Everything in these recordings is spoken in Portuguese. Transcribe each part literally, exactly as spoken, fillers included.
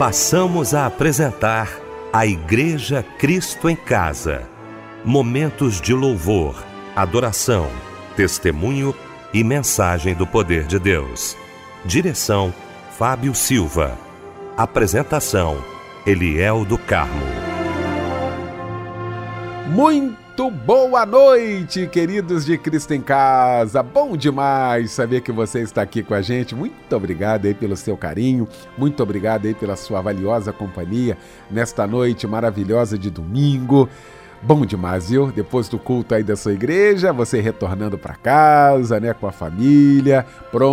Passamos a apresentar a Igreja Cristo em Casa. Momentos de louvor, adoração, testemunho e mensagem do poder de Deus. Direção, Fábio Silva. Apresentação, Eliel do Carmo. Muito boa noite, queridos de Cristo em Casa. Bom demais saber que você está aqui com a gente. Muito obrigado aí pelo seu carinho, muito obrigado aí pela sua valiosa companhia nesta noite maravilhosa de domingo. Bom demais, viu? Depois do culto aí da sua igreja, você retornando para casa, né, com a família,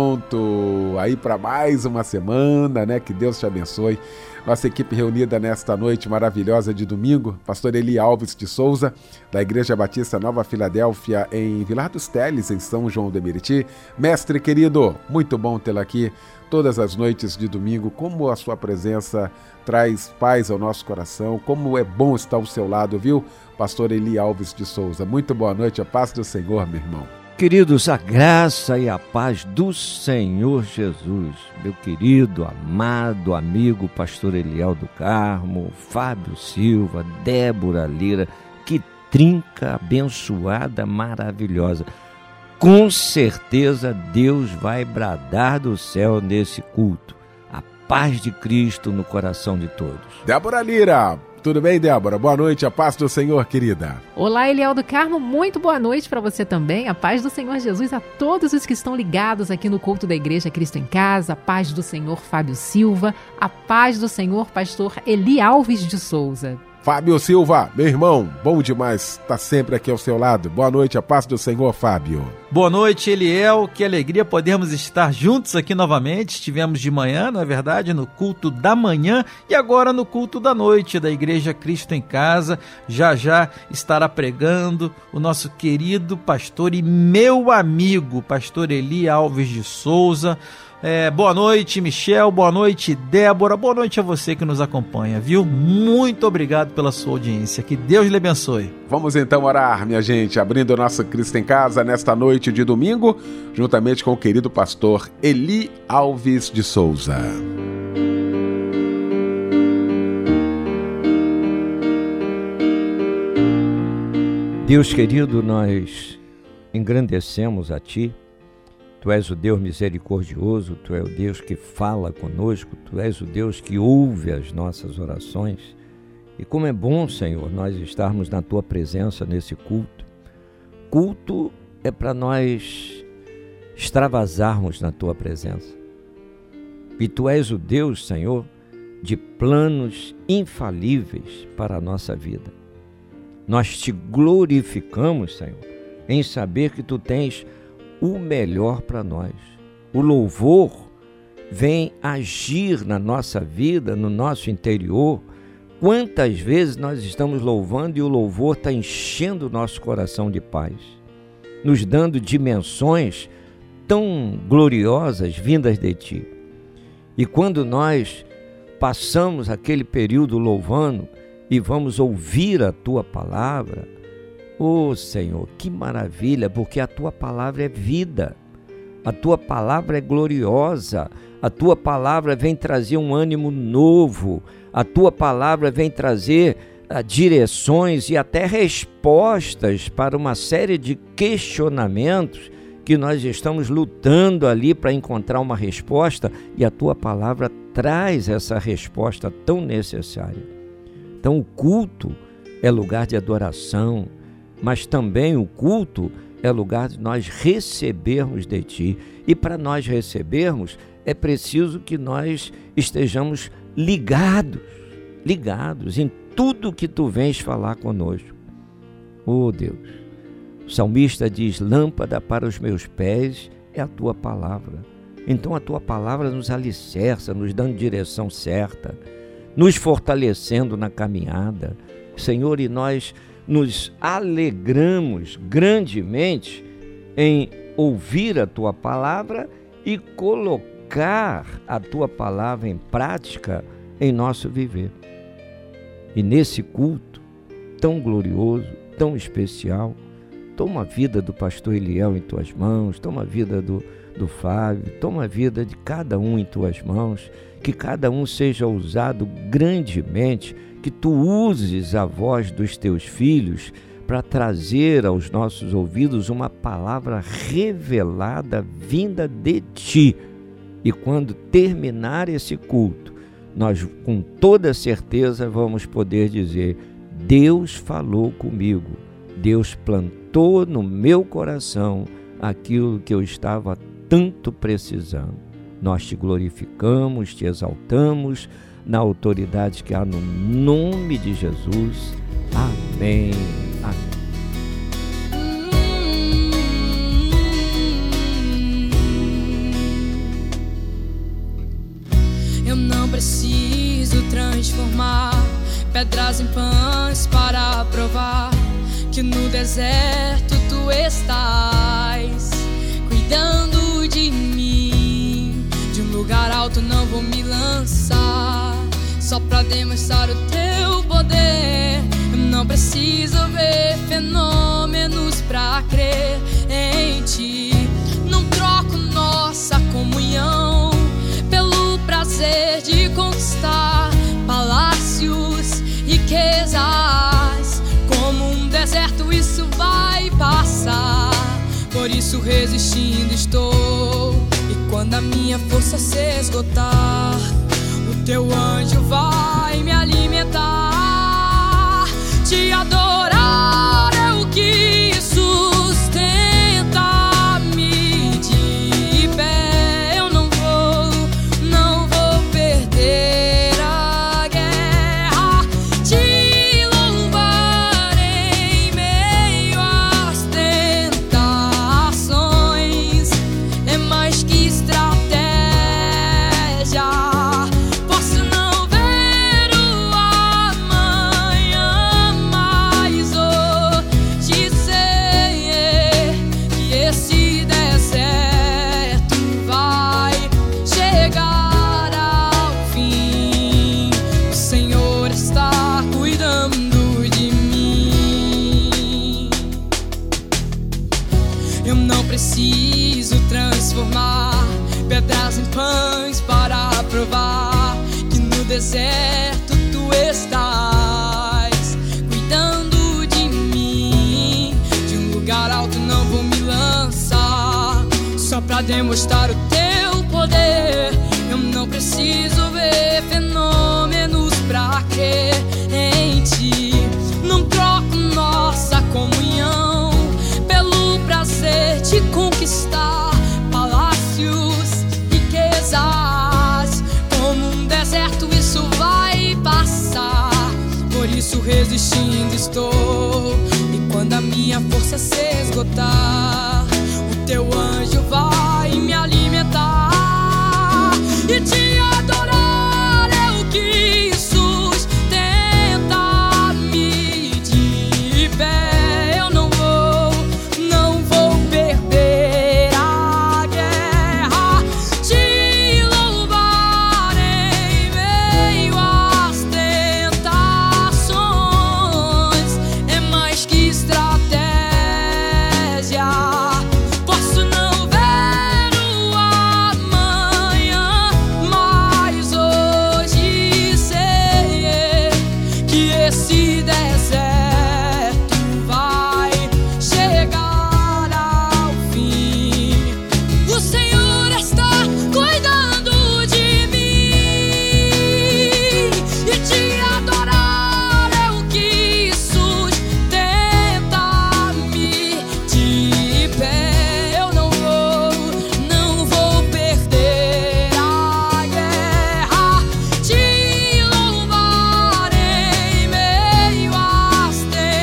pronto aí para mais uma semana, né? Que Deus te abençoe. Nossa equipe reunida nesta noite maravilhosa de domingo, pastor Eli Alves de Souza, da Igreja Batista Nova Filadélfia, em Vilar dos Teles, em São João do Meriti. Mestre querido, muito bom tê-lo aqui todas as noites de domingo. Como a sua presença traz paz ao nosso coração, como é bom estar ao seu lado, viu? Pastor Eli Alves de Souza, muito boa noite, a paz do Senhor, meu irmão. Queridos, a graça e a paz do Senhor Jesus, meu querido, amado amigo pastor Eliel do Carmo, Fábio Silva, Débora Lira, que trinca abençoada, maravilhosa. Com certeza Deus vai bradar do céu nesse culto. A paz de Cristo no coração de todos. Débora Lira, tudo bem, Débora? Boa noite, a paz do Senhor, querida. Olá, Eliel do Carmo, muito boa noite para você também. A paz do Senhor Jesus a todos os que estão ligados aqui no culto da Igreja Cristo em Casa. A paz do Senhor Fábio Silva. A paz do Senhor pastor Eli Alves de Souza. Fábio Silva, meu irmão, bom demais estar sempre aqui ao seu lado. Boa noite, a paz do Senhor, Fábio. Boa noite, Eliel, que alegria podermos estar juntos aqui novamente. Estivemos de manhã, não é verdade, no culto da manhã e agora no culto da noite da Igreja Cristo em Casa. Já já estará pregando o nosso querido pastor e meu amigo, pastor Eli Alves de Souza. É, boa noite, Michel, boa noite, Débora, boa noite a você que nos acompanha, viu? Muito obrigado pela sua audiência, que Deus lhe abençoe. Vamos então orar, minha gente, abrindo o nosso Cristo em Casa nesta noite de domingo, juntamente com o querido pastor Eli Alves de Souza. Deus querido, nós engrandecemos a Ti. Tu és o Deus misericordioso, Tu és o Deus que fala conosco, Tu és o Deus que ouve as nossas orações. E como é bom, Senhor, nós estarmos na Tua presença nesse culto. Culto é para nós extravasarmos na Tua presença. E Tu és o Deus, Senhor, de planos infalíveis para a nossa vida. Nós Te glorificamos, Senhor, em saber que Tu tens o melhor para nós. O louvor vem agir na nossa vida, no nosso interior. Quantas vezes nós estamos louvando e o louvor está enchendo o nosso coração de paz, nos dando dimensões tão gloriosas vindas de Ti. E quando nós passamos aquele período louvando e vamos ouvir a Tua palavra, oh Senhor, que maravilha, porque a Tua palavra é vida, a Tua palavra é gloriosa, a Tua palavra vem trazer um ânimo novo, a Tua palavra vem trazer uh, direções e até respostas para uma série de questionamentos que nós estamos lutando ali para encontrar uma resposta, e a Tua palavra traz essa resposta tão necessária. Então o culto é lugar de adoração, mas também o culto é lugar de nós recebermos de Ti. E para nós recebermos, é preciso que nós estejamos ligados, ligados em tudo que Tu vens falar conosco. Oh Deus, o salmista diz, lâmpada para os meus pés é a Tua palavra. Então a Tua palavra nos alicerça, nos dando direção certa, nos fortalecendo na caminhada. Senhor, e nós nos alegramos grandemente em ouvir a Tua palavra e colocar a Tua palavra em prática em nosso viver. E nesse culto tão glorioso, tão especial, toma a vida do pastor Eliel em tuas mãos, toma a vida do, do Fábio, toma a vida de cada um em tuas mãos, que cada um seja usado grandemente, que tu uses a voz dos teus filhos para trazer aos nossos ouvidos uma palavra revelada vinda de ti. E quando terminar esse culto, nós com toda certeza vamos poder dizer: Deus falou comigo, Deus plantou no meu coração aquilo que eu estava tanto precisando. Nós te glorificamos, te exaltamos na autoridade que há no nome de Jesus. Amém. Amém. Eu não preciso transformar pedras em pães para provar que no deserto tu estás cuidando de mim. De um lugar alto não vou me lançar só pra demonstrar o teu poder. Eu não preciso ver fenômenos pra crer em ti. Não troco nossa comunhão pelo prazer de conquistar palácios, riquezas. Como um deserto isso vai passar, por isso resistindo estou. E quando a minha força se esgotar, o teu anjo vai me alimentar. Te adorar é o que sustenta-me de pé. Eu não vou, não vou perder a guerra. Te louvar em meio às tentações é mais que estratégia. Posso não ver o amanhã, mas hoje sei que esse deserto vai chegar ao fim. O Senhor está cuidando de mim. Eu não preciso transformar pedras em pães para provar que no deserto tu estás cuidando de mim. De um lugar alto não vou me lançar só pra demonstrar o teu poder. Eu não preciso ver fenômenos pra crer em ti. Não troco nossa comunhão pelo prazer de conquistar palácios, riquezas. Como um deserto isso vai passar, por isso resistindo estou. E quando a minha força se esgotar, o teu anjo vai me alimentar. E te adorar é o que sustenta-me de pé. Eu não vou, não vou perder a guerra. Te louvar em meio às tentações é mais que estratégia. Posso não ver o amanhã, mas hoje sei que esse deserto vai chegar ao fim. O Senhor está cuidando de mim. E te adorar é o que sustenta-me de pé. Eu não vou, não vou perder a guerra. Te louvar em meio às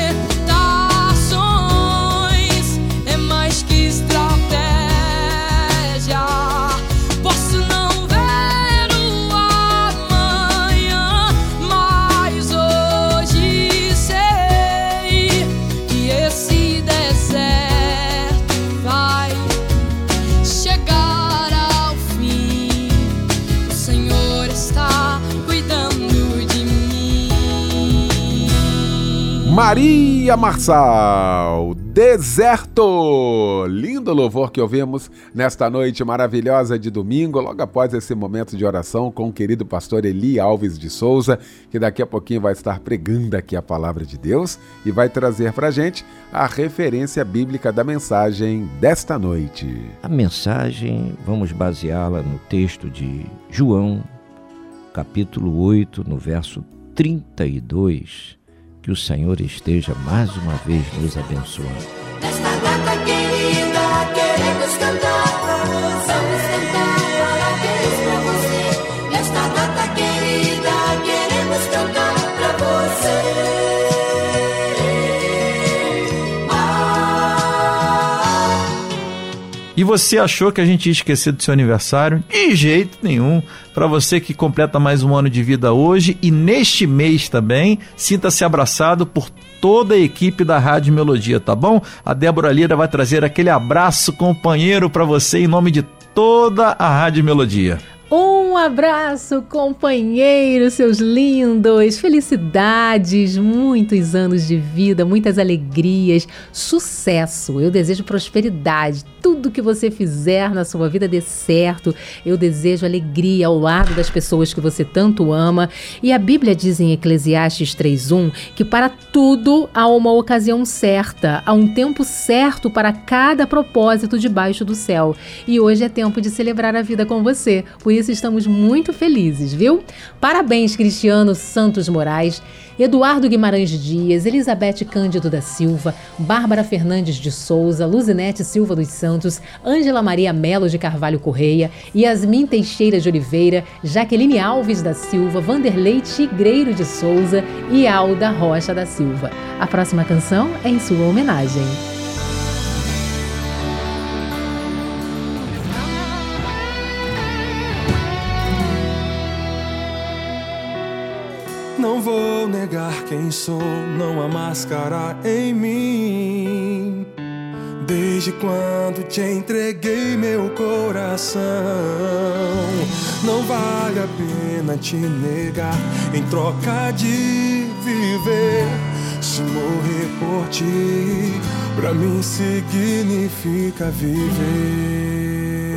tentações é mais que estratégia. Posso não ver o amanhã, mas hoje sei que esse deserto vai chegar ao fim. O Senhor está cuidando de mim. Maria Marçal, Deserto. Lindo louvor que ouvimos nesta noite maravilhosa de domingo, logo após esse momento de oração com o querido pastor Eli Alves de Souza, que daqui a pouquinho vai estar pregando aqui a palavra de Deus e vai trazer para a gente a referência bíblica da mensagem desta noite. A mensagem, vamos baseá-la no texto de João, capítulo oito, no verso trinta e dois. Que o Senhor esteja mais uma vez nos abençoando. Nesta data querida, queremos cantar, vamos cantar parabéns pra você. Nesta data querida, queremos cantar pra você. Ah. E você achou que a gente ia esquecer do seu aniversário? De jeito nenhum. Para você que completa mais um ano de vida hoje e neste mês também, sinta-se abraçado por toda a equipe da Rádio Melodia, tá bom? A Débora Lira vai trazer aquele abraço companheiro para você em nome de toda a Rádio Melodia. Um abraço, companheiro, seus lindos, felicidades, muitos anos de vida, muitas alegrias, sucesso. Eu desejo prosperidade, tudo que você fizer na sua vida dê certo. Eu desejo alegria ao lado das pessoas que você tanto ama. E a Bíblia diz em Eclesiastes três um que para tudo há uma ocasião certa, há um tempo certo para cada propósito debaixo do céu. E hoje é tempo de celebrar a vida com você. Por isso estamos muito felizes, viu? Parabéns, Cristiano Santos Moraes, Eduardo Guimarães Dias, Elizabeth Cândido da Silva, Bárbara Fernandes de Souza, Luzinete Silva dos Santos, Ângela Maria Melo de Carvalho Correia, Yasmin Teixeira de Oliveira, Jaqueline Alves da Silva, Vanderlei Tigreiro de Souza e Alda Rocha da Silva. A próxima canção é em sua homenagem. Não vou negar quem sou, não há máscara em mim. Desde quando te entreguei meu coração, não vale a pena te negar em troca de viver. Se morrer por ti, pra mim significa viver.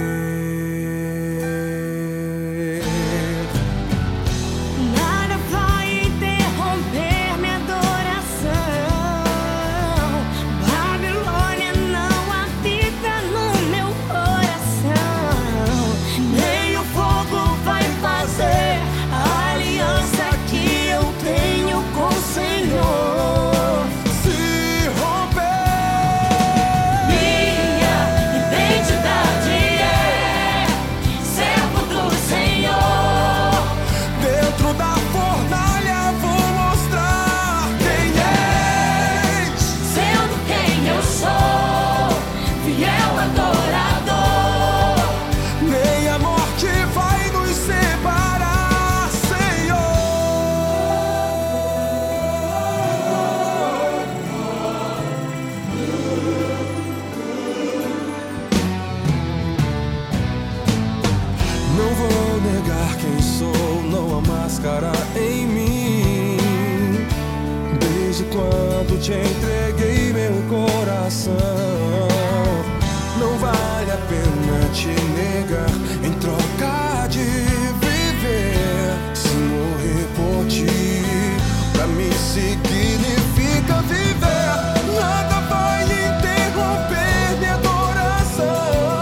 Em mim, desde quando te entreguei meu coração, não vale a pena te negar em troca de viver. Se morrer por ti, pra mim significa viver. Nada vai interromper minha adoração.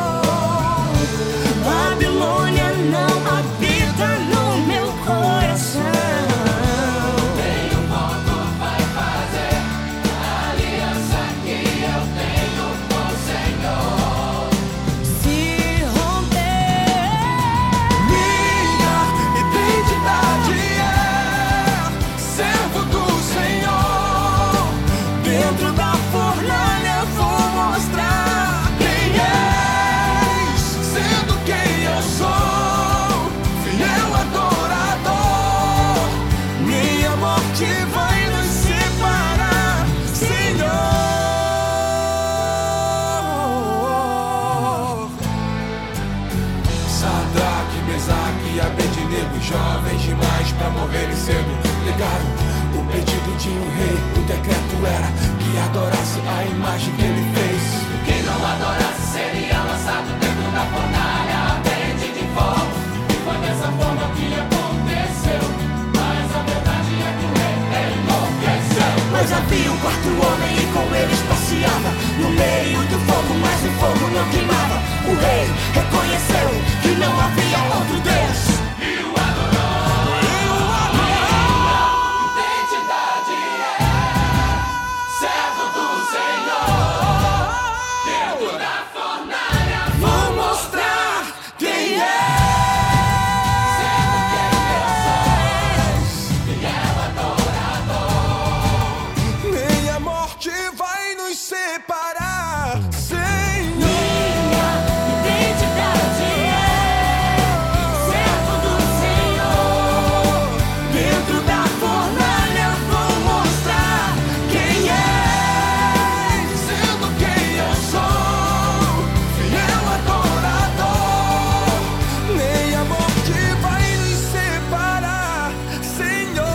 Babilônia não habita no meu coração. Nenhum modo vai fazer a aliança que eu tenho com o Senhor se romper. Minha identidade é servo do Senhor. Dentro da fornalha vou mostrar quem és, sendo quem eu sou, fiel adorador. Minha morte vai nos separar, Senhor. Sadraque, Mesaque e Abednego, jovens demais pra morrerem cedo, negaram o pedido de um rei. O decreto era que que adorasse a imagem que ele fez. Quem não adorasse seria lançado dentro da fornalha ardente de fogo. E foi dessa forma que aconteceu. Mas a verdade é que o rei enlouqueceu. Mas havia um quarto homem e com eles passeava no meio do fogo, mas o fogo não queimava. O rei reconheceu que não havia outro Deus e o adorou. E o adorou. Identidade é servo do Senhor. Dentro da fornalha vou mostrar quem é. Sendo quem eu sou, quem é o adorador. Nem a morte vai nos separar, Senhor. Minha identidade é servo do Senhor. Dentro da fornalha vou mostrar quem é. Sendo quem eu sou, fiel adorador. Nem a morte vai nos separar, Senhor.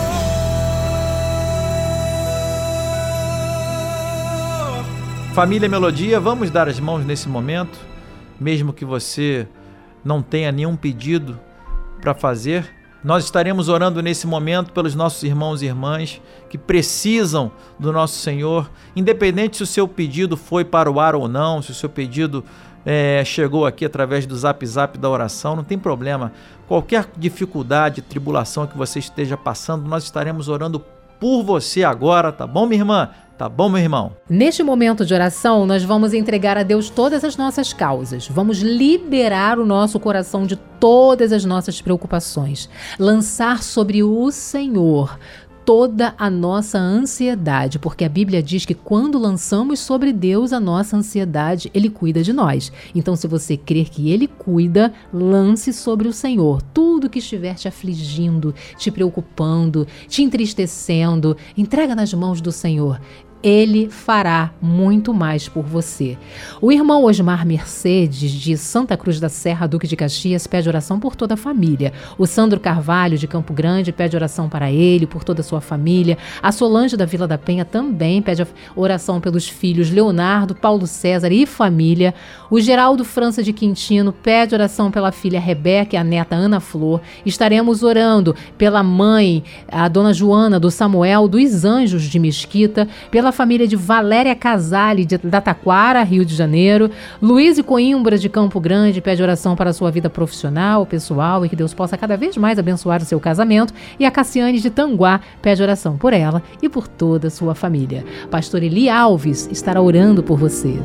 Família Melodia, vamos dar as mãos nesse momento, mesmo que você não tenha nenhum pedido para fazer. Nós estaremos orando nesse momento pelos nossos irmãos e irmãs que precisam do nosso Senhor, independente se o seu pedido foi para o ar ou não, se o seu pedido é, chegou aqui através do Zap Zap da oração, não tem problema. Qualquer dificuldade, tribulação que você esteja passando, nós estaremos orando por você agora, tá bom, minha irmã? Tá bom, meu irmão? Neste momento de oração, nós vamos entregar a Deus todas as nossas causas. Vamos liberar o nosso coração de todas as nossas preocupações. Lançar sobre o Senhor toda a nossa ansiedade, porque a Bíblia diz que quando lançamos sobre Deus a nossa ansiedade, Ele cuida de nós. Então, se você crer que Ele cuida, lance sobre o Senhor tudo que estiver te afligindo, te preocupando, te entristecendo. Entrega nas mãos do Senhor. Ele fará muito mais por você. O irmão Osmar Mercedes, de Santa Cruz da Serra, Duque de Caxias, pede oração por toda a família. O Sandro Carvalho, de Campo Grande, pede oração para ele, por toda a sua família. A Solange, da Vila da Penha, também pede oração pelos filhos Leonardo, Paulo César e família. O Geraldo França de Quintino pede oração pela filha Rebeca e a neta Ana Flor. Estaremos orando pela mãe, a dona Joana, do Samuel, dos Anjos de Mesquita, pela família de Valéria Casale, de, da Taquara, Rio de Janeiro. Luiz e Coimbra, de Campo Grande, pede oração para a sua vida profissional, pessoal, e que Deus possa cada vez mais abençoar o seu casamento. E a Cassiane, de Tanguá, pede oração por ela e por toda a sua família. Pastor Eli Alves estará orando por você.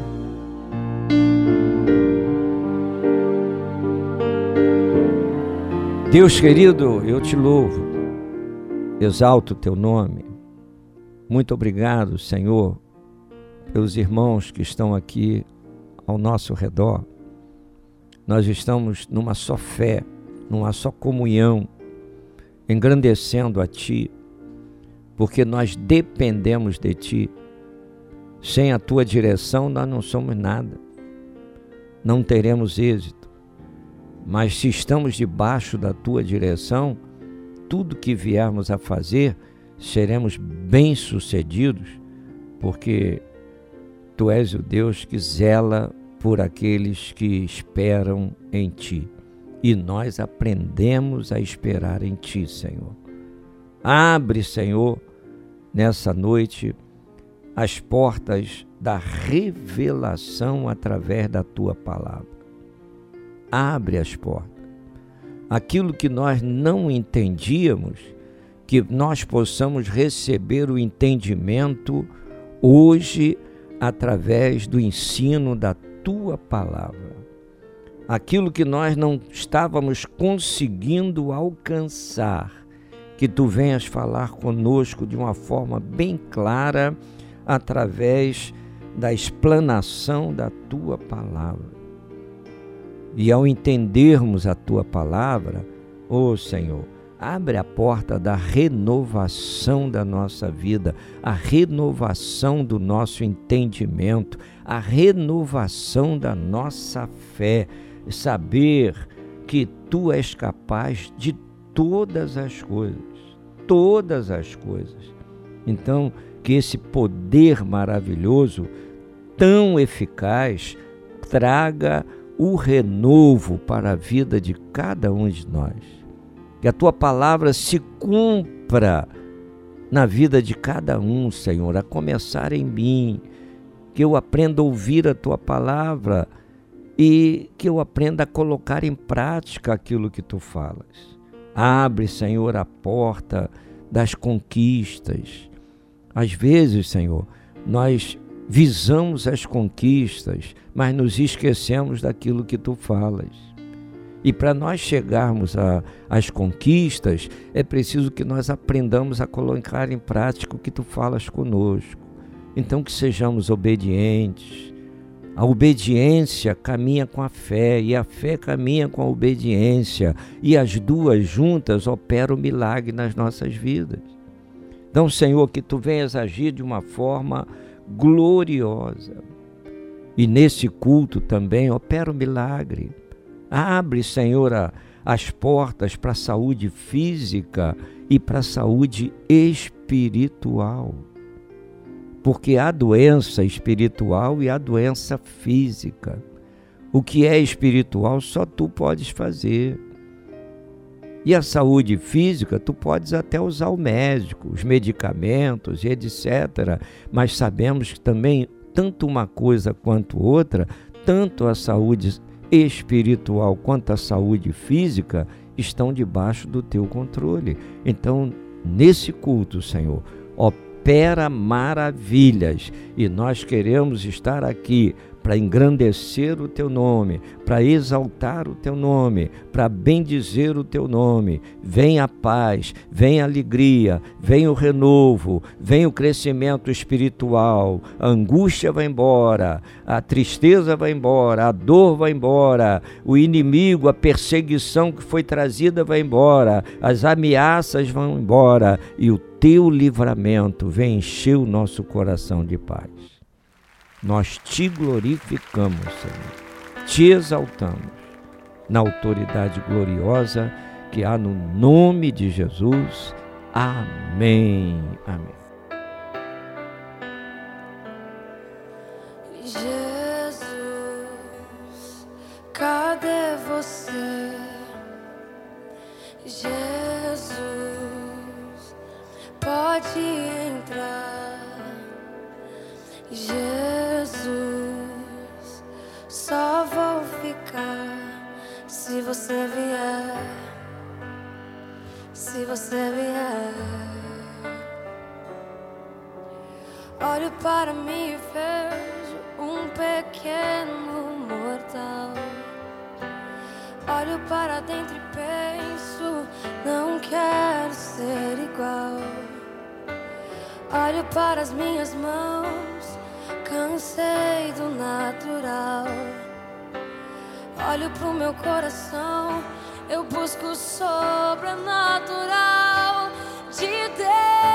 Deus querido, eu te louvo, exalto o teu nome. Muito obrigado, Senhor, pelos irmãos que estão aqui ao nosso redor. Nós estamos numa só fé, numa só comunhão, engrandecendo a Ti, porque nós dependemos de Ti. Sem a Tua direção nós não somos nada, não teremos êxito. Mas se estamos debaixo da Tua direção, tudo que viermos a fazer, seremos bem-sucedidos, porque Tu és o Deus que zela por aqueles que esperam em Ti. E nós aprendemos a esperar em Ti, Senhor. Abre, Senhor, nessa noite, as portas da revelação através da Tua palavra. Abre as portas. Aquilo que nós não entendíamos, que nós possamos receber o entendimento hoje através do ensino da Tua palavra. Aquilo que nós não estávamos conseguindo alcançar, que Tu venhas falar conosco de uma forma bem clara através da explanação da Tua palavra. E ao entendermos a Tua palavra, ó Senhor, abre a porta da renovação da nossa vida, a renovação do nosso entendimento, a renovação da nossa fé, saber que Tu és capaz de todas as coisas, todas as coisas. Então, que esse poder maravilhoso, tão eficaz, traga o renovo para a vida de cada um de nós. Que a tua palavra se cumpra na vida de cada um, Senhor, a começar em mim, que eu aprenda a ouvir a tua palavra e que eu aprenda a colocar em prática aquilo que tu falas. Abre, Senhor, a porta das conquistas. Às vezes, Senhor, nós visamos as conquistas, mas nos esquecemos daquilo que tu falas. E para nós chegarmos às conquistas, é preciso que nós aprendamos a colocar em prática o que tu falas conosco. Então que sejamos obedientes. A obediência caminha com a fé, e a fé caminha com a obediência, e as duas juntas operam o milagre nas nossas vidas. Então, Senhor, que tu venhas agir de uma forma gloriosa. E nesse culto também opera o milagre. Abre, Senhor, a, as portas para a saúde física e para a saúde espiritual. Porque há doença espiritual e há doença física. O que é espiritual só tu podes fazer. E a saúde física, tu podes até usar o médico, os medicamentos, etcétera. Mas sabemos que também, tanto uma coisa quanto outra, tanto a saúde espiritual quanto a saúde física, estão debaixo do teu controle. Então, nesse culto, Senhor, opera maravilhas, e nós queremos estar aqui para engrandecer o teu nome, para exaltar o teu nome, para bendizer o teu nome. Vem a paz, vem a alegria, vem o renovo, vem o crescimento espiritual, a angústia vai embora, a tristeza vai embora, a dor vai embora, o inimigo, a perseguição que foi trazida vai embora, as ameaças vão embora, e o teu livramento vem encher o nosso coração de paz. Nós te glorificamos, Senhor, te exaltamos na autoridade gloriosa que há no nome de Jesus. Amém. Amém. Jesus, cadê você? Jesus, pode entrar. Jesus, só vou ficar se você vier, se você vier. Olho para mim e vejo um pequeno mortal. Olho para dentro e penso, não quero ser igual. Olho para as minhas mãos, cansei do natural. Olho pro meu coração, eu busco o sobrenatural de Deus.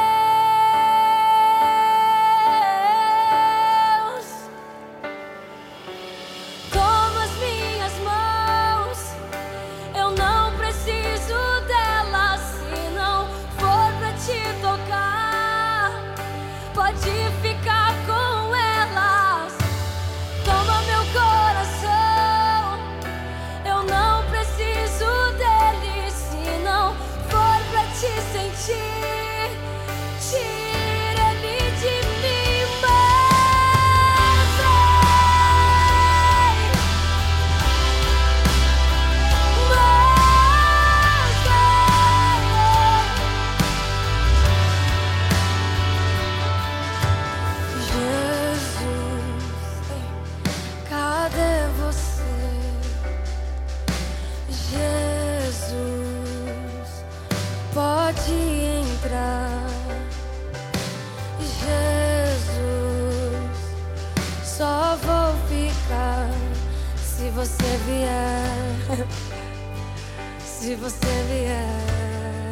Toma as minhas mãos, eu não preciso delas, se não for pra te tocar, pode ficar com elas. Toma meu coração, eu não preciso dele, se não for pra te sentir. Tira ele de mim, mas vem, mas vem. Jesus, cadê você? Jesus, pode entrar. Jesus, só vou ficar se você vier, se você vier.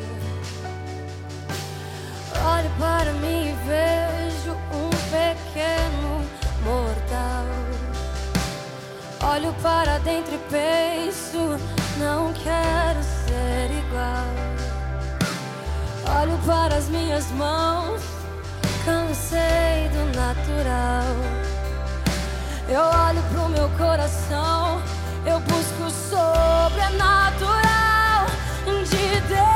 Olho para mim e vejo um pequeno mortal. Olho para dentro e penso, não quero ser igual. Olho para as minhas mãos, Cansei do natural. Eu olho pro meu coração, eu busco o sobrenatural de Deus.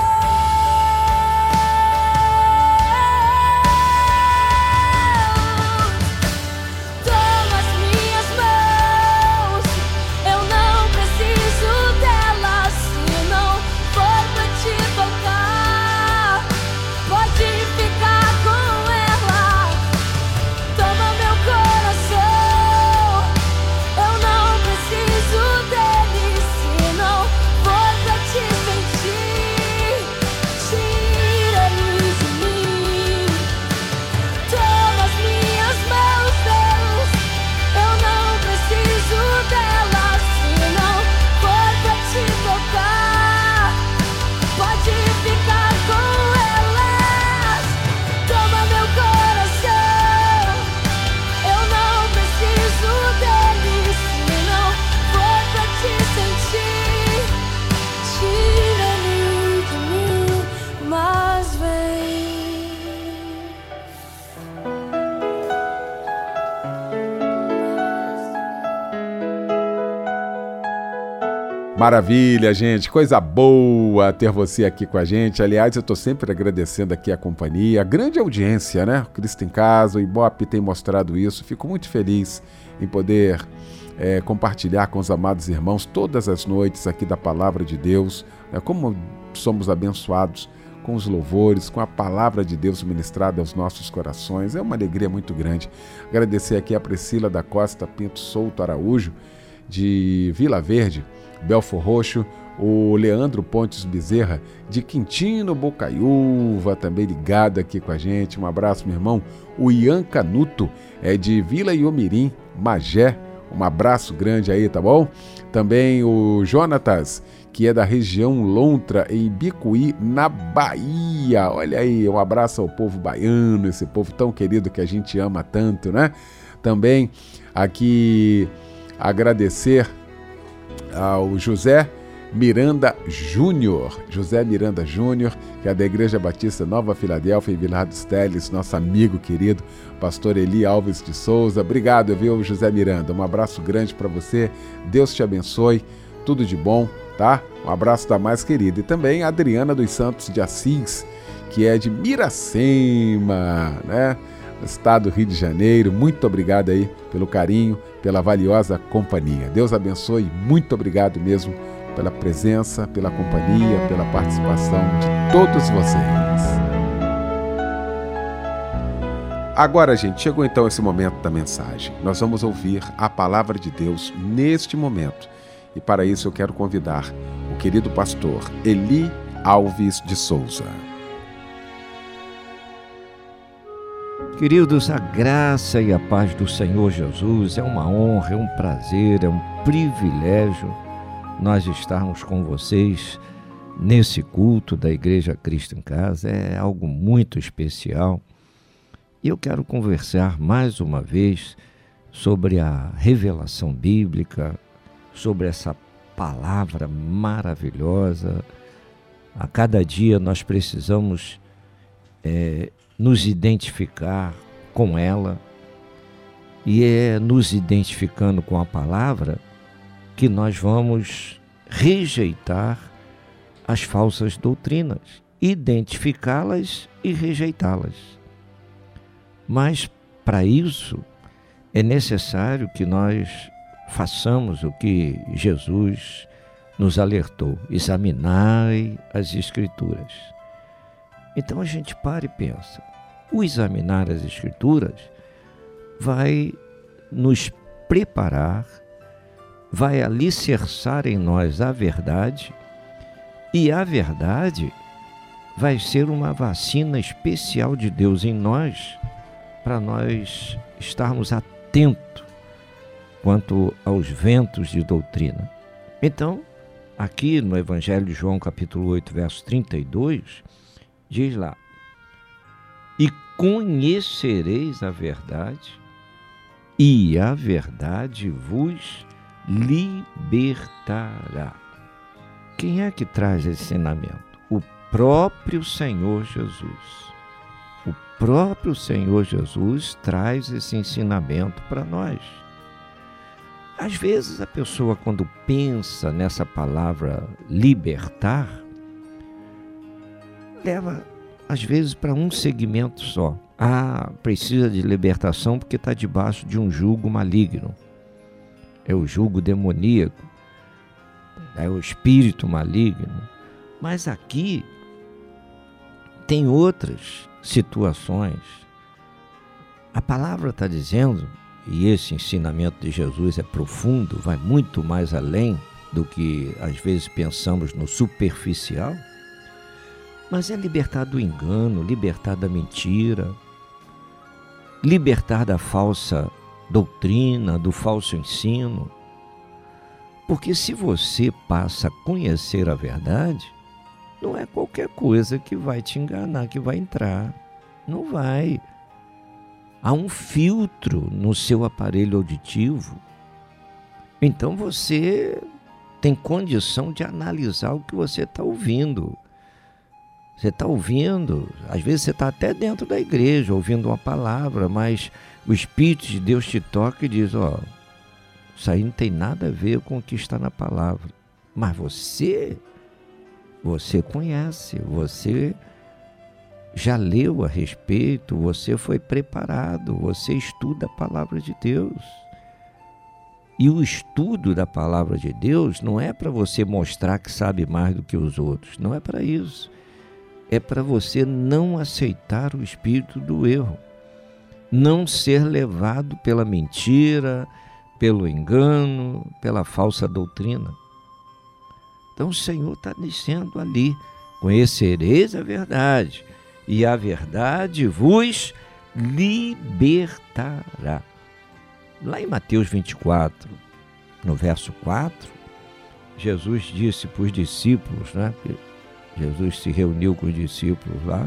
Toma as minhas mãos, eu não preciso delas, se não for pra te tocar, pode ficar com ela. Toma meu coração, eu não preciso dele, se não for pra te sentir. Tira ele de mim. Toma as minhas mãos, Deus, eu não preciso delas, se não for pra te tocar, pode ficar com elas. Toma meu coração, eu não preciso dele, se não for pra te sentir. Tira ele de mim, mas vem. Maravilha, gente, coisa boa ter você aqui com a gente. Aliás, eu estou sempre agradecendo aqui a companhia, a grande audiência, né? O Cristo em Casa, o Ibope tem mostrado isso. Fico muito feliz em poder é, compartilhar com os amados irmãos todas as noites aqui da Palavra de Deus, né? Como somos abençoados com os louvores, com a Palavra de Deus ministrada aos nossos corações. É uma alegria muito grande. Agradecer aqui a Priscila da Costa Pinto Souto Araújo, de Vila Verde, Belfor Roxo, o Leandro Pontes Bezerra, de Quintino Bocaiúva, também ligado aqui com a gente. Um abraço, meu irmão. O Ian Canuto, é de Vila Iomirim, Magé. Um abraço grande aí, tá bom? Também o Jonatas, que é da região Lontra, em Bicuí, na Bahia. Olha aí, um abraço ao povo baiano, esse povo tão querido que a gente ama tanto, né? Também aqui agradecer ao José Miranda Júnior, José Miranda Júnior, que é da Igreja Batista Nova Filadélfia, em Vilar dos Teles, nosso amigo querido, pastor Eli Alves de Souza. Obrigado, viu, José Miranda? Um abraço grande para você, Deus te abençoe, tudo de bom, tá? Um abraço da mais querida. E também a Adriana dos Santos de Assis, que é de Miracema, né? Estado do Rio de Janeiro. Muito obrigado aí pelo carinho, pela valiosa companhia. Deus abençoe, muito obrigado mesmo pela presença, pela companhia, pela participação de todos vocês. Agora, gente, chegou então esse momento da mensagem. Nós vamos ouvir a palavra de Deus neste momento. E para isso eu quero convidar o querido pastor Eli Alves de Souza. Queridos, a graça e a paz do Senhor Jesus, é uma honra, é um prazer, é um privilégio nós estarmos com vocês nesse culto da Igreja Cristo em Casa. É algo muito especial. E eu quero conversar mais uma vez sobre a revelação bíblica, sobre essa palavra maravilhosa. A cada dia nós precisamos é, nos identificar com ela, e é nos identificando com a palavra que nós vamos rejeitar as falsas doutrinas, identificá-las e rejeitá-las. Mas para isso é necessário que nós façamos o que Jesus nos alertou: examinai as Escrituras. Então a gente para e pensa, o examinar as Escrituras vai nos preparar, vai alicerçar em nós a verdade, e a verdade vai ser uma vacina especial de Deus em nós, para nós estarmos atentos quanto aos ventos de doutrina. Então, aqui no Evangelho de João, capítulo oito, verso trinta e dois, diz lá: e conhecereis a verdade, e a verdade vos libertará. Quem é que traz esse ensinamento? O próprio Senhor Jesus. O próprio Senhor Jesus traz esse ensinamento para nós. Às vezes a pessoa, quando pensa nessa palavra libertar, leva às vezes para um segmento só. Ah, precisa de libertação porque está debaixo de um jugo maligno. É o jugo demoníaco, é o espírito maligno. Mas aqui tem outras situações. A palavra está dizendo, e esse ensinamento de Jesus é profundo, vai muito mais além do que às vezes pensamos no superficial, mas é libertar do engano, libertar da mentira, libertar da falsa doutrina, do falso ensino. Porque se você passa a conhecer a verdade, não é qualquer coisa que vai te enganar, que vai entrar. Não vai. Há um filtro no seu aparelho auditivo. Então você tem condição de analisar o que você está ouvindo. Você está ouvindo, às vezes você está até dentro da igreja, ouvindo uma palavra, mas o Espírito de Deus te toca e diz, ó, isso aí não tem nada a ver com o que está na palavra. Mas você, você conhece, você já leu a respeito, você foi preparado, você estuda a palavra de Deus. E o estudo da palavra de Deus não é para você mostrar que sabe mais do que os outros, não é para isso. É para você não aceitar o espírito do erro, não ser levado pela mentira, pelo engano, pela falsa doutrina. Então o Senhor está dizendo ali, conhecereis a verdade, e a verdade vos libertará. Lá em Mateus vinte e quatro, no verso quatro, Jesus disse para os discípulos, né? Jesus se reuniu com os discípulos lá,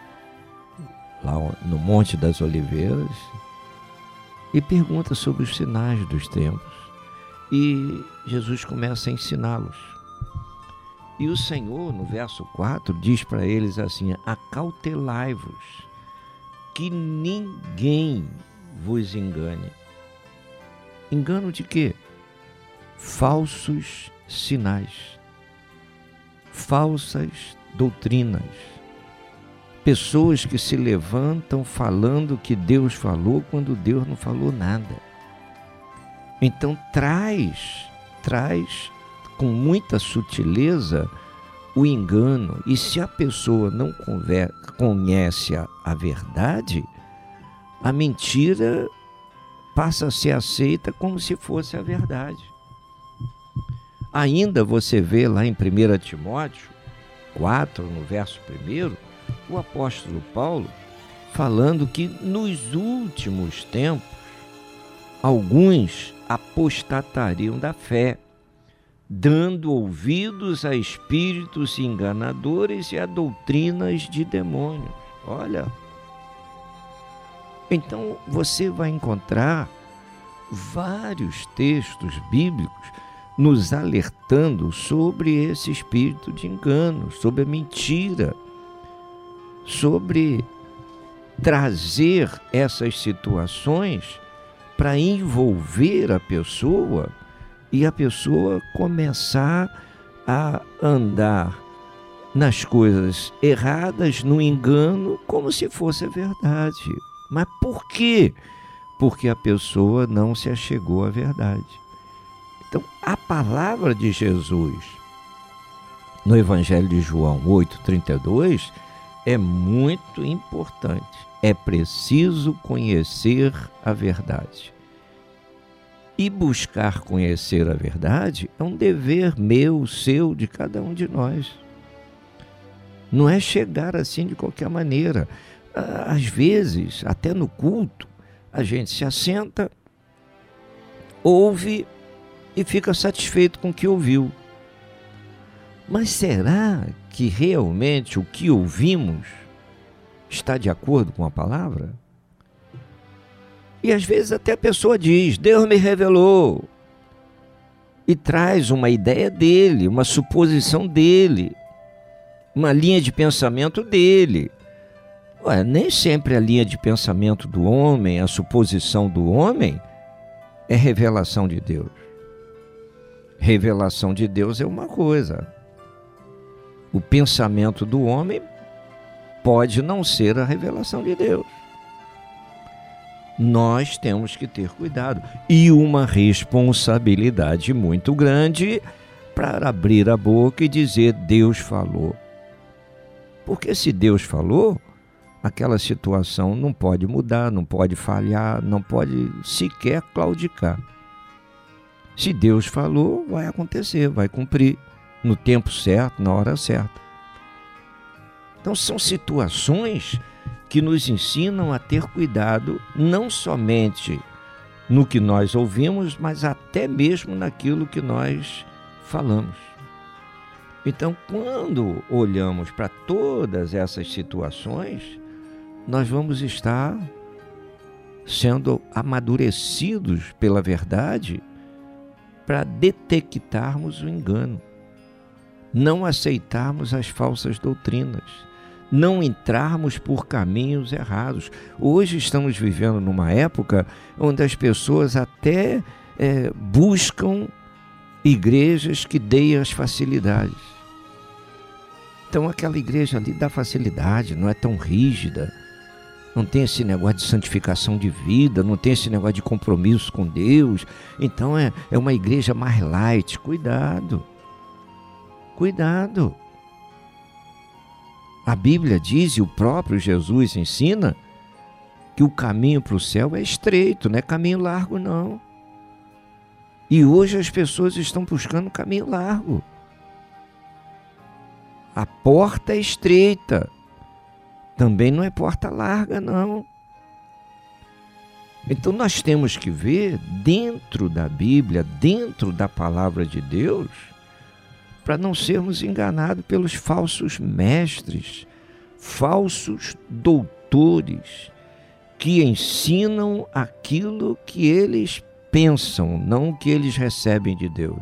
lá no Monte das Oliveiras, e pergunta sobre os sinais dos tempos. E Jesus começa a ensiná-los. E o Senhor, no verso quatro, diz para eles assim, acautelai-vos, que ninguém vos engane. Engano de quê? Falsos sinais. Falsas doutrinas, pessoas que se levantam falando que Deus falou quando Deus não falou nada. Então traz, traz com muita sutileza o engano, e se a pessoa não conver, conhece a, a verdade, a mentira passa a ser aceita como se fosse a verdade. Ainda você vê lá em primeira Timóteo quatro, no verso primeiro, o apóstolo Paulo falando que nos últimos tempos alguns apostatariam da fé, dando ouvidos a espíritos enganadores e a doutrinas de demônios. Olha, então você vai encontrar vários textos bíblicos nos alertando sobre esse espírito de engano, sobre a mentira, sobre trazer essas situações para envolver a pessoa e a pessoa começar a andar nas coisas erradas, no engano, como se fosse a verdade. Mas por quê? Porque a pessoa não se achegou à verdade. Então, a palavra de Jesus no Evangelho de João oito, trinta e dois é muito importante. É preciso conhecer a verdade. E buscar conhecer a verdade é um dever meu, seu, de cada um de nós. Não é chegar assim de qualquer maneira. Às vezes, até no culto, a gente se assenta, ouve e fica satisfeito com o que ouviu. Mas será que realmente o que ouvimos está de acordo com a palavra? E às vezes até a pessoa diz, Deus me revelou, e traz uma ideia dele, uma suposição dele, uma linha de pensamento dele. Ué, nem sempre a linha de pensamento do homem, a suposição do homem, é revelação de Deus. Revelação de Deus é uma coisa. O pensamento do homem pode não ser a revelação de Deus. Nós temos que ter cuidado e uma responsabilidade muito grande para abrir a boca e dizer Deus falou. Porque se Deus falou, aquela situação não pode mudar, não pode falhar, não pode sequer claudicar. Se Deus falou, vai acontecer, vai cumprir no tempo certo, na hora certa. Então são situações que nos ensinam a ter cuidado, não somente no que nós ouvimos, mas até mesmo naquilo que nós falamos. Então, quando olhamos para todas essas situações, nós vamos estar sendo amadurecidos pela verdade para detectarmos o engano, não aceitarmos as falsas doutrinas, não entrarmos por caminhos errados. Hoje estamos vivendo numa época onde as pessoas até é, buscam igrejas que deem as facilidades. Então aquela igreja ali dá facilidade, não é tão rígida, não tem esse negócio de santificação de vida, não tem esse negócio de compromisso com Deus, então é, é uma igreja mais light. Cuidado, cuidado. A Bíblia diz, e o próprio Jesus ensina, que o caminho para o céu é estreito, não é caminho largo não. E hoje as pessoas estão buscando caminho largo. A porta é estreita, também não é porta larga não. Então nós temos que ver dentro da Bíblia, dentro da palavra de Deus, para não sermos enganados pelos falsos mestres, falsos doutores, que ensinam aquilo que eles pensam, não o que eles recebem de Deus.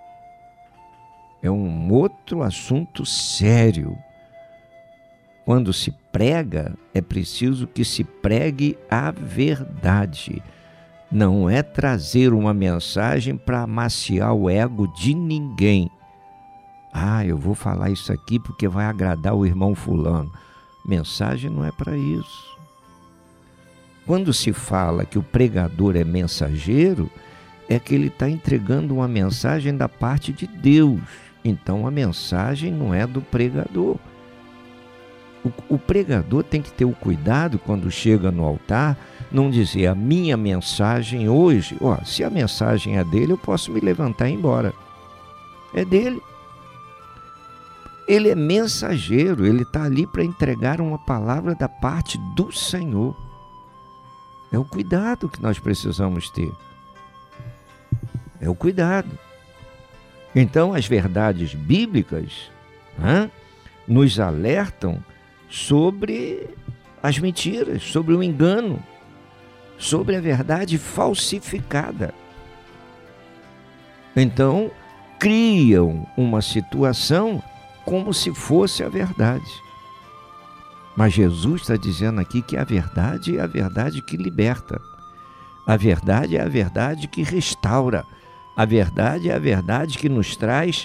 É um outro assunto sério. Quando se prega, é preciso que se pregue a verdade. Não é trazer uma mensagem para amaciar o ego de ninguém. Ah, eu vou falar isso aqui porque vai agradar o irmão fulano. Mensagem não é para isso. Quando se fala que o pregador é mensageiro, é que ele está entregando uma mensagem da parte de Deus. Então a mensagem não é do pregador. O, o pregador tem que ter o cuidado quando chega no altar, não dizer a minha mensagem hoje. Ó, se a mensagem é dele, eu posso me levantar e ir embora. É dele. Ele é mensageiro, ele está ali para entregar uma palavra da parte do Senhor. É o cuidado que nós precisamos ter. É o cuidado. Então, as verdades bíblicas hein, nos alertam sobre as mentiras, sobre o engano, sobre a verdade falsificada. Então, criam uma situação como se fosse a verdade. Mas Jesus está dizendo aqui que a verdade é a verdade que liberta. A verdade é a verdade que restaura. A verdade é a verdade que nos traz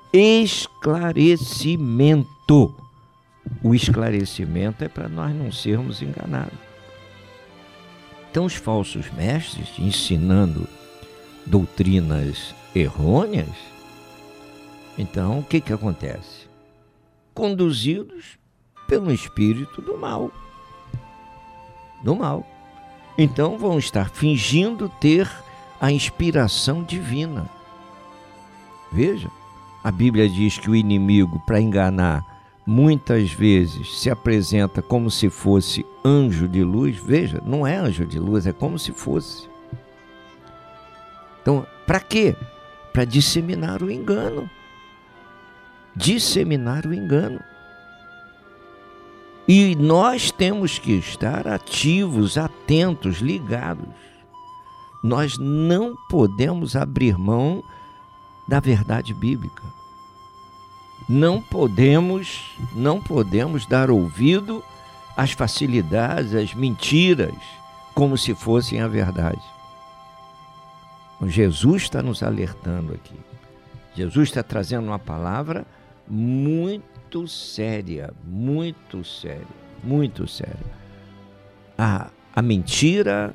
esclarecimento. O esclarecimento é para nós não sermos enganados. Então, os falsos mestres, ensinando doutrinas errôneas, então, o que que acontece? Conduzidos pelo espírito do mal. Do mal. Então, vão estar fingindo ter a inspiração divina. Veja, a Bíblia diz que o inimigo, para enganar, muitas vezes se apresenta como se fosse anjo de luz. Veja, não é anjo de luz, é como se fosse. Então, para quê? Para disseminar o engano. Disseminar o engano. E nós temos que estar ativos, atentos, ligados. Nós não podemos abrir mão da verdade bíblica. Não podemos, não podemos dar ouvido as facilidades, as mentiras, como se fossem a verdade. Jesus está nos alertando aqui. Jesus está trazendo uma palavra muito séria, muito séria, muito séria. A, a mentira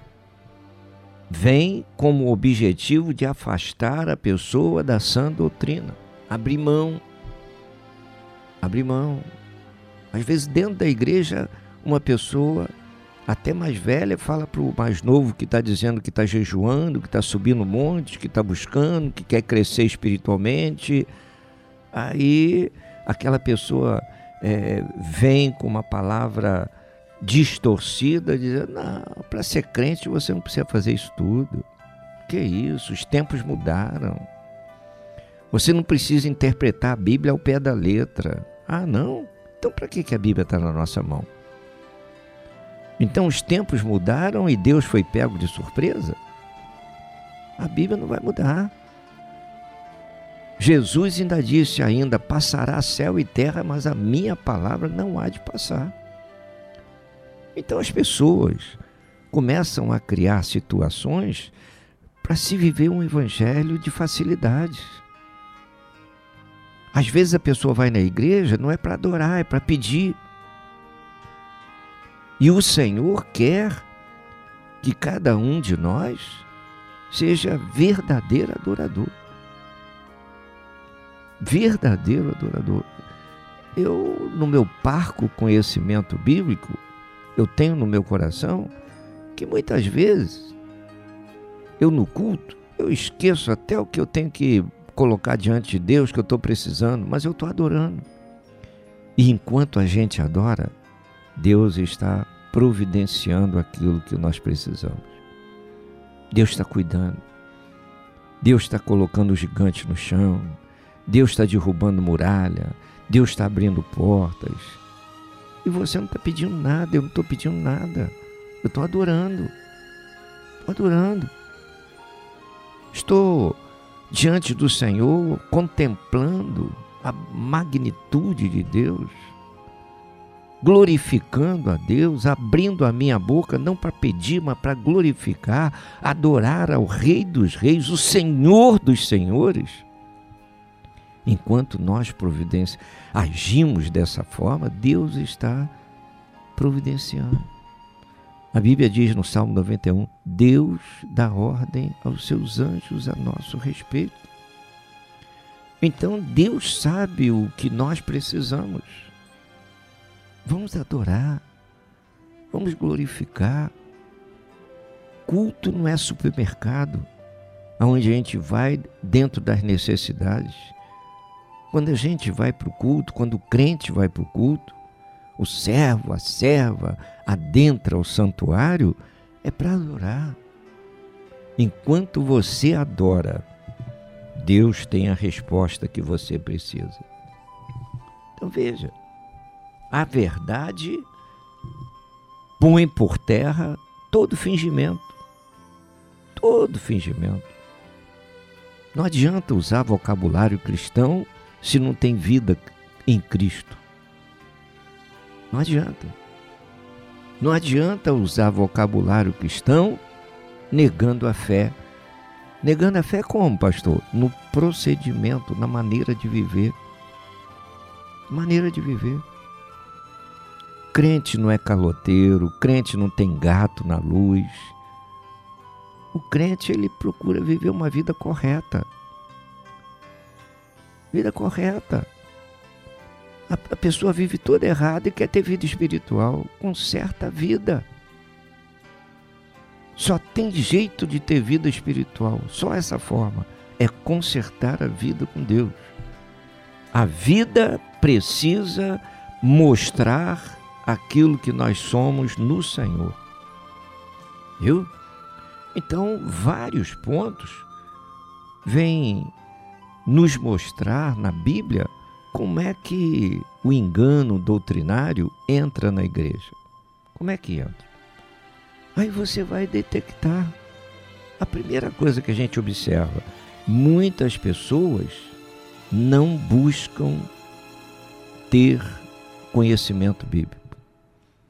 vem como objetivo de afastar a pessoa da sã doutrina. Abrir mão. Abrir mão. Às vezes dentro da igreja, uma pessoa até mais velha fala para o mais novo que está dizendo que está jejuando, que está subindo montes, que está buscando, que quer crescer espiritualmente. Aí aquela pessoa é, vem com uma palavra distorcida, dizendo, não, para ser crente você não precisa fazer isso tudo. Que isso, os tempos mudaram. Você não precisa interpretar a Bíblia ao pé da letra. Ah, não? Então para que que a Bíblia está na nossa mão? Então os tempos mudaram e Deus foi pego de surpresa? A Bíblia não vai mudar. Jesus ainda disse ainda, passará céu e terra, mas a minha palavra não há de passar. Então as pessoas começam a criar situações para se viver um evangelho de facilidades. Às vezes a pessoa vai na igreja não é para adorar, é para pedir. E o Senhor quer que cada um de nós seja verdadeiro adorador. Verdadeiro adorador. Eu, no meu parco conhecimento bíblico, eu tenho no meu coração que muitas vezes, eu no culto, eu esqueço até o que eu tenho que colocar diante de Deus, que eu estou precisando, mas eu estou adorando. E enquanto a gente adora, Deus está providenciando aquilo que nós precisamos. Deus está cuidando. Deus está colocando o gigante no chão. Deus está derrubando muralha. Deus está abrindo portas. E você não está pedindo nada, eu não estou pedindo nada. Eu estou adorando. Estou adorando. Estou diante do Senhor, contemplando a magnitude de Deus, glorificando a Deus, abrindo a minha boca, não para pedir, mas para glorificar, adorar ao Rei dos Reis, o Senhor dos Senhores. Enquanto nós providenci... agimos dessa forma, Deus está providenciando. A Bíblia diz no Salmo noventa e um, Deus dá ordem aos seus anjos a nosso respeito. Então Deus sabe o que nós precisamos. Vamos adorar, vamos glorificar. Culto não é supermercado, onde a gente vai dentro das necessidades. Quando a gente vai para o culto, quando o crente vai para o culto, o servo, a serva, adentra o santuário, é para adorar. Enquanto você adora, Deus tem a resposta que você precisa. Então veja, a verdade põe por terra todo fingimento. Todo fingimento. Não adianta usar vocabulário cristão se não tem vida em Cristo. Não adianta. Não adianta usar vocabulário cristão negando a fé. Negando a fé como, pastor? No procedimento, na maneira de viver. Maneira de viver. Crente não é caloteiro, crente não tem gato na luz. O crente, ele procura viver uma vida correta. Vida correta. A, a pessoa vive toda errada e quer ter vida espiritual. Conserta a vida. Só tem jeito de ter vida espiritual. Só essa forma. É consertar a vida com Deus. A vida precisa mostrar aquilo que nós somos no Senhor. Viu? Então, vários pontos vêm nos mostrar na Bíblia como é que o engano doutrinário entra na igreja. Como é que entra? Aí você vai detectar. A primeira coisa que a gente observa, muitas pessoas não buscam ter conhecimento bíblico.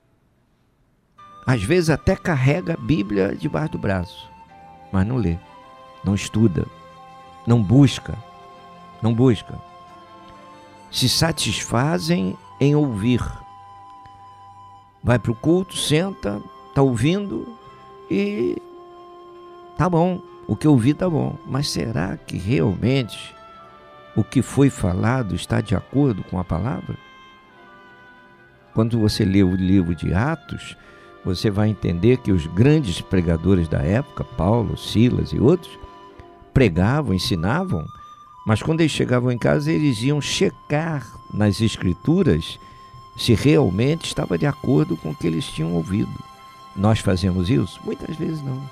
Às vezes até carrega a Bíblia debaixo do braço, mas não lê, não estuda, não busca, não busca. Se satisfazem em ouvir. Vai para o culto, senta, está ouvindo e tá bom, o que eu ouvi tá bom. Mas será que realmente o que foi falado está de acordo com a palavra? Quando você lê o livro de Atos, você vai entender que os grandes pregadores da época, Paulo, Silas e outros, pregavam, ensinavam, mas quando eles chegavam em casa, eles iam checar nas escrituras se realmente estava de acordo com o que eles tinham ouvido. Nós fazemos isso? Muitas vezes não.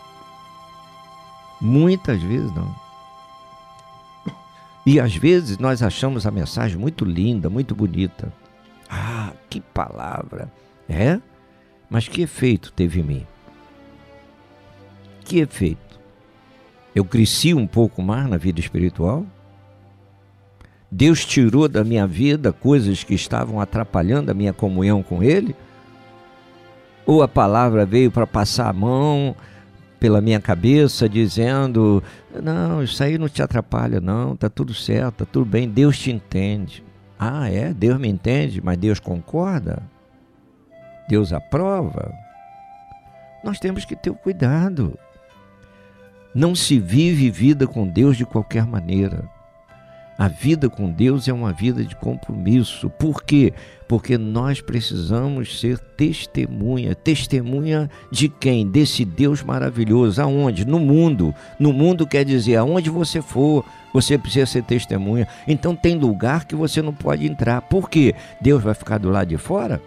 Muitas vezes não. E às vezes nós achamos a mensagem muito linda, muito bonita. Ah, que palavra! É? Mas que efeito teve em mim? Que efeito? Eu cresci um pouco mais na vida espiritual? Deus tirou da minha vida coisas que estavam atrapalhando a minha comunhão com Ele? Ou a palavra veio para passar a mão pela minha cabeça dizendo, não, isso aí não te atrapalha não, está tudo certo, está tudo bem, Deus te entende. Ah, é? Deus me entende, mas Deus concorda? Deus aprova? Nós temos que ter cuidado. Não se vive vida com Deus de qualquer maneira. A vida com Deus é uma vida de compromisso. Por quê? Porque nós precisamos ser testemunha. Testemunha de quem? Desse Deus maravilhoso. Aonde? No mundo. No mundo quer dizer, aonde você for, você precisa ser testemunha. Então tem lugar que você não pode entrar. Por quê? Deus vai ficar do lado de fora?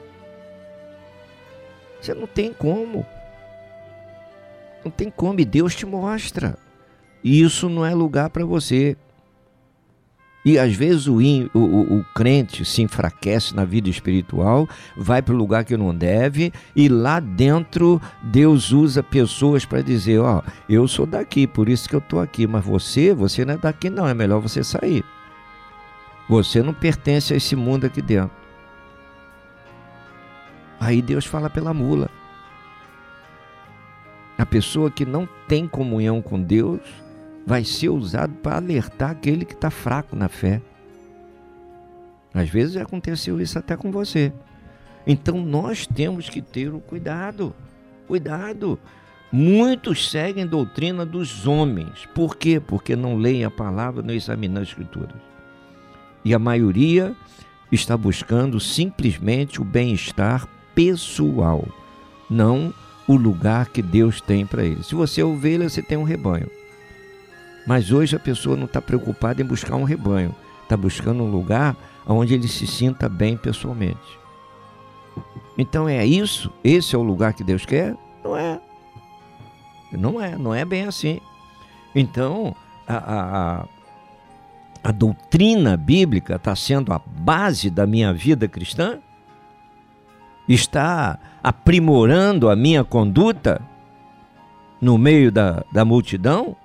Você não tem como. Não tem como. E Deus te mostra. E isso não é lugar para você. E às vezes o, o, o, o crente se enfraquece na vida espiritual, vai para o lugar que não deve, e lá dentro Deus usa pessoas para dizer, ó, eu sou daqui, por isso que eu estou aqui, mas você, você não é daqui não, é melhor você sair. Você não pertence a esse mundo aqui dentro. Aí Deus fala pela mula. A pessoa que não tem comunhão com Deus vai ser usado para alertar aquele que está fraco na fé. Às vezes aconteceu isso até com você. Então nós temos que ter o cuidado. Cuidado. Muitos seguem a doutrina dos homens. Por quê? Porque não leem a palavra, não examinam as escrituras. E a maioria está buscando simplesmente o bem-estar pessoal, não o lugar que Deus tem para ele. Se você é ovelha, você tem um rebanho. Mas hoje a pessoa não está preocupada em buscar um rebanho. Está buscando um lugar onde ele se sinta bem pessoalmente. Então é isso? Esse é o lugar que Deus quer? Não é. Não é, não é bem assim. Então, a, a, a, a doutrina bíblica está sendo a base da minha vida cristã? Está aprimorando a minha conduta no meio da, da multidão?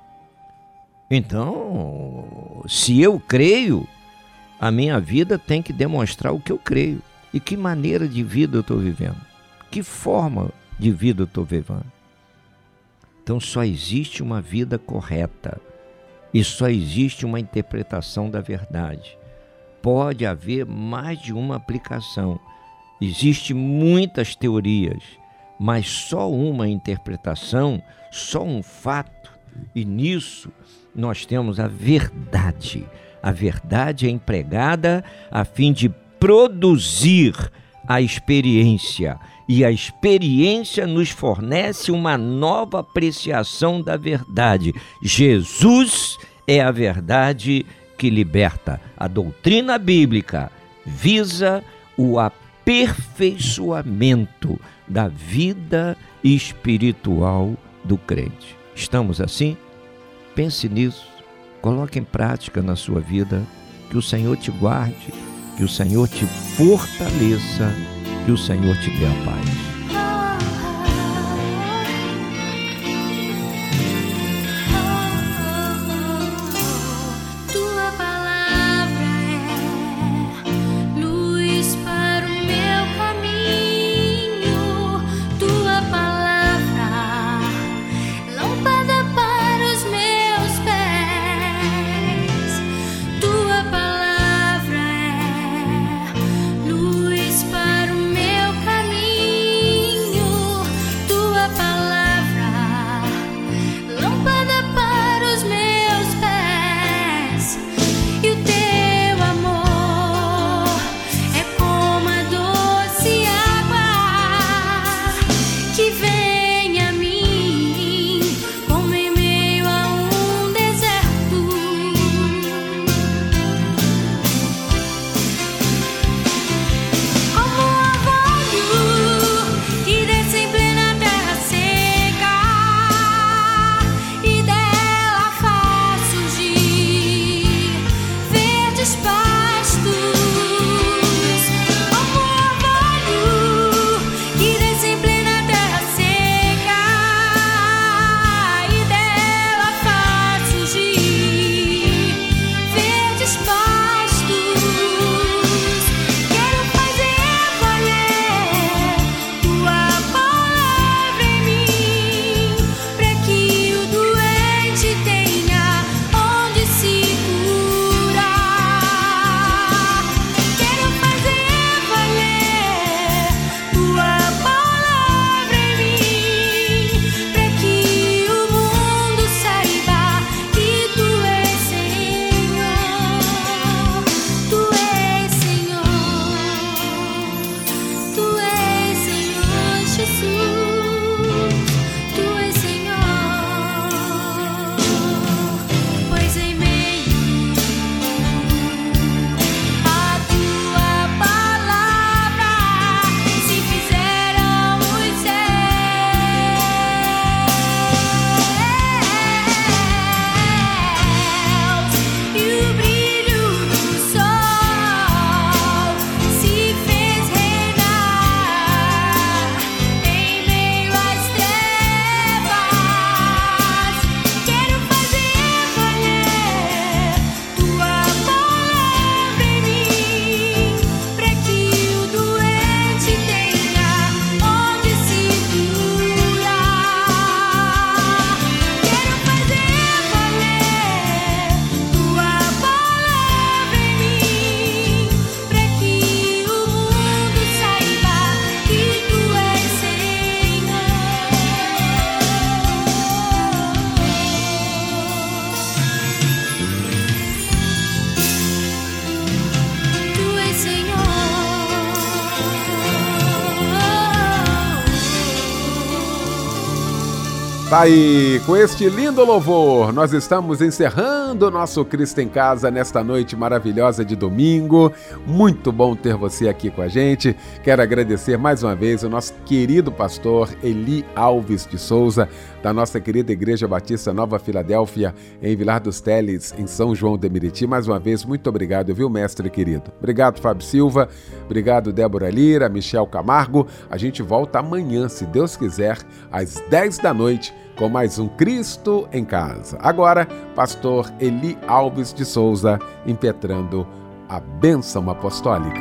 Então, se eu creio, a minha vida tem que demonstrar o que eu creio. E que maneira de vida eu estou vivendo? Que forma de vida eu estou vivendo? Então, só existe uma vida correta. E só existe uma interpretação da verdade. Pode haver mais de uma aplicação. Existem muitas teorias, mas só uma interpretação, só um fato. E nisso nós temos a verdade. A verdade é empregada a fim de produzir a experiência. E a experiência nos fornece uma nova apreciação da verdade. Jesus é a verdade que liberta. A doutrina bíblica visa o aperfeiçoamento da vida espiritual do crente. Estamos assim? Pense nisso, coloque em prática na sua vida, que o Senhor te guarde, que o Senhor te fortaleça, que o Senhor te dê a paz. Tua Tá aí, com este lindo louvor, nós estamos encerrando o nosso Cristo em Casa nesta noite maravilhosa de domingo. Muito bom ter você aqui com a gente. Quero agradecer mais uma vez o nosso querido pastor Eli Alves de Souza, da nossa querida Igreja Batista Nova Filadélfia, em Vilar dos Teles, em São João de Meriti. Mais uma vez, muito obrigado, viu, mestre querido? Obrigado, Fábio Silva. Obrigado, Débora Lira, Michel Camargo. A gente volta amanhã, se Deus quiser, às dez da noite, com mais um Cristo em Casa. Agora, pastor Eli Alves de Souza, impetrando a bênção apostólica.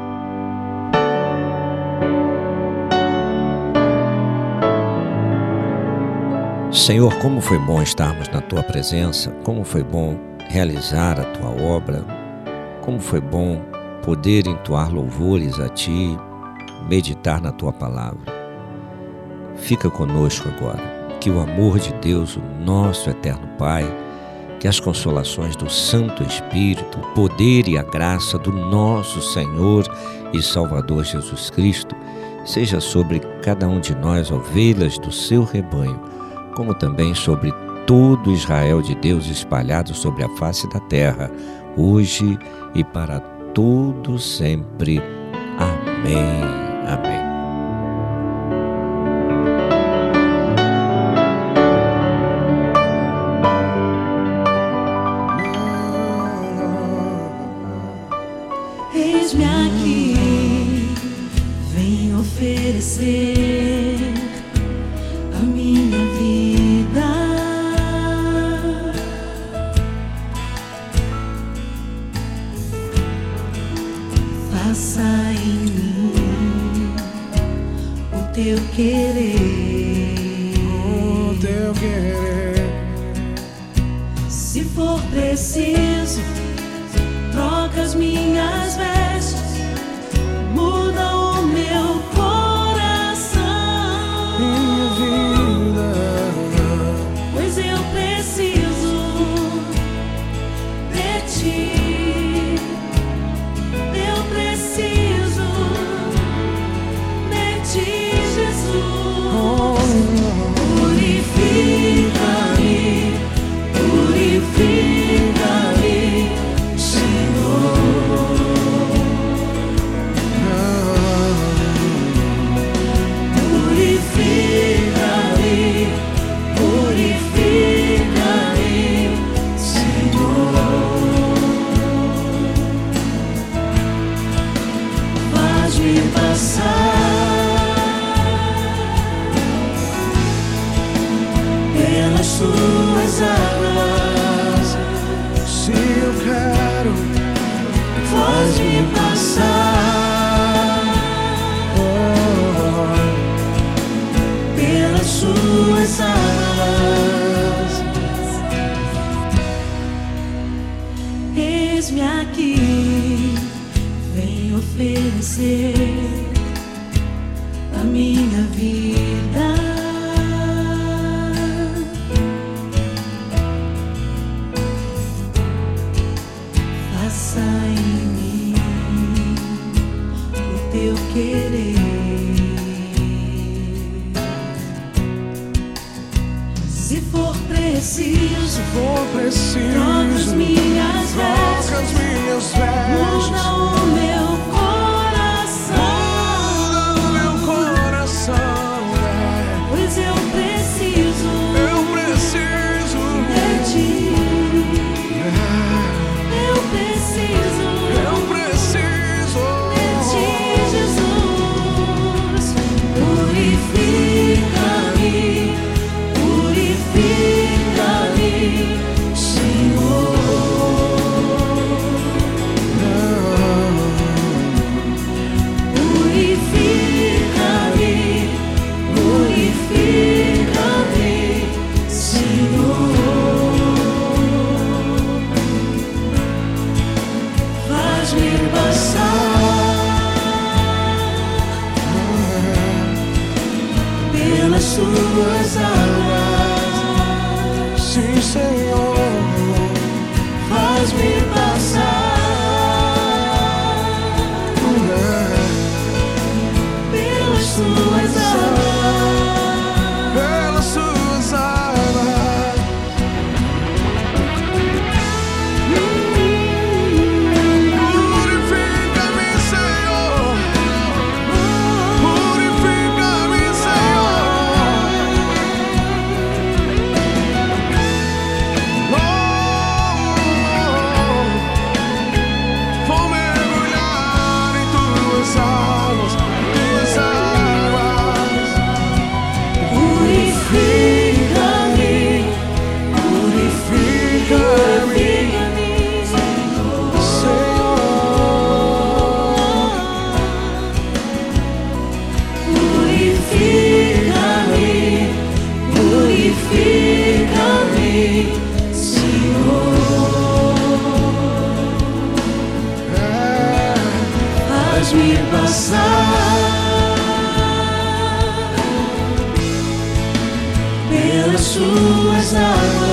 Senhor, como foi bom estarmos na Tua presença, como foi bom realizar a Tua obra, como foi bom poder entoar louvores a Ti, meditar na Tua palavra. Fica conosco agora. Que o amor de Deus, o nosso eterno Pai, que as consolações do Santo Espírito, o poder e a graça do nosso Senhor e Salvador Jesus Cristo, seja sobre cada um de nós, ovelhas do seu rebanho, como também sobre todo Israel de Deus espalhado sobre a face da terra, hoje e para todo sempre. Amém. Amém. Eis-me aqui, venho oferecer a minha vida. Faça em mim o teu querer, o teu querer. Se for preciso, troca as minhas vestes, muda o meu coração, minha vida, pois eu preciso de Ti, eu preciso de Ti, Jesus. Purifica-me, purifica-me. Pelas suas águas, se eu quero, faz-me passar. Oh, pelas suas águas, eis-me aqui, venho oferecer a minha vida. Faça em mim o teu querer. Se for preciso, se for preciso, troca as minhas vestes, troca as minhas vestes, muda o meu pois eu preciso, eu preciso de Ti, eu preciso, eu preciso de Ti, Jesus. Purifica-me, purifica-me, Senhor. passar pelas suas águas.